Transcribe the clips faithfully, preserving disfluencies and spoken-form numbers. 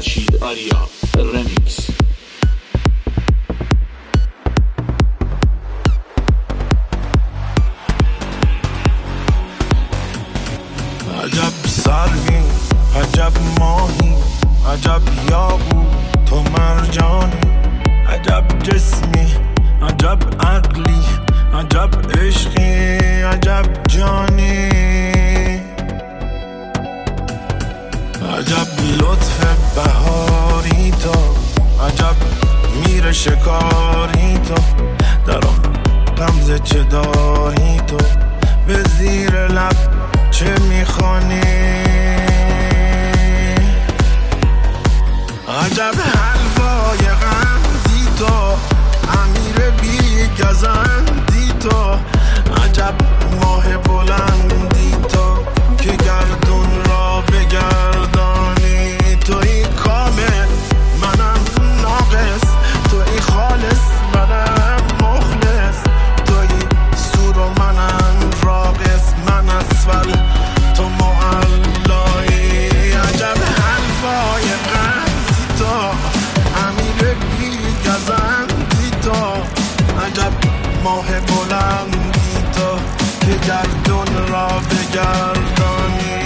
رشید آریا رمیکس. عجب سروی، عجب ماهی، عجب یابو تو مرجانی، عجب جسمی، عجب عقلی، عجب عشقی، عجب جانی، عجب لطف بهاری تو، عجب میر شکاری تو، در آن غمزه چه داری تو، به زیر لب چه میخوانی، عجب حلوای قندی تو، امیر بی گزندی تو، عجب ماه بلندی تو که گردون را بگردانی، توی کامل منم ناقص، توی خالص منم مخلص، توی سور و منم راقص، من اسفل تو معلایی، عجب حلوای قندی تو، امیر بی گزندی تو، عجب ماه بلندی تو که گردون را بگردانی،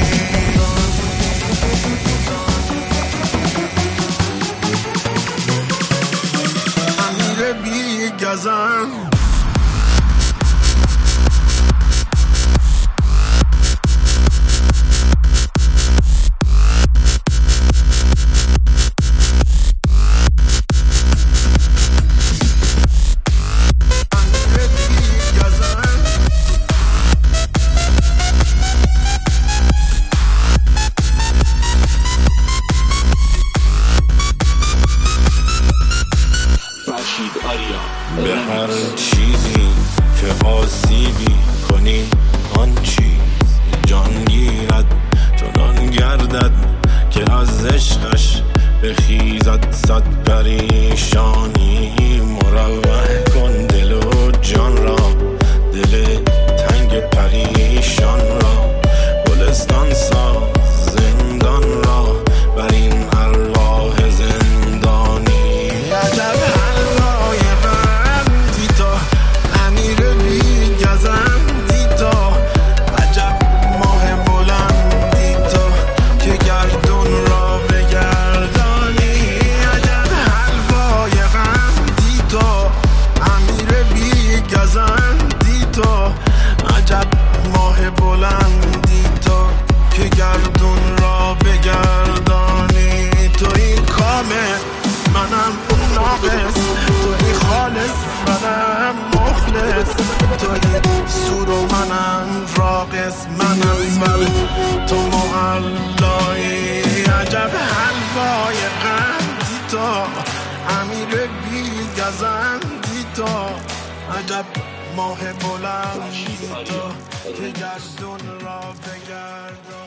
امیر بی گزند. به هر چیزی که آسیبی کنی آن چیز جان گیرد، چنان گردد که از عشقش بخیزد صد پریشانی، مروح کن دل و جان را، دل تنگ پریشان را، گلستان ساز زندان را بر این ارواح زندانی، عجب بلندی تو که گردون را بگردانی، توی کامل منم ناقص، توی خالص منم مخلص، توی سور و منم راقص، من اسفل تو معلایی، عجب حلوای قندی تو، امیر بی گزندی تو، عجب ماه بلندی تو که گردون را بگردان.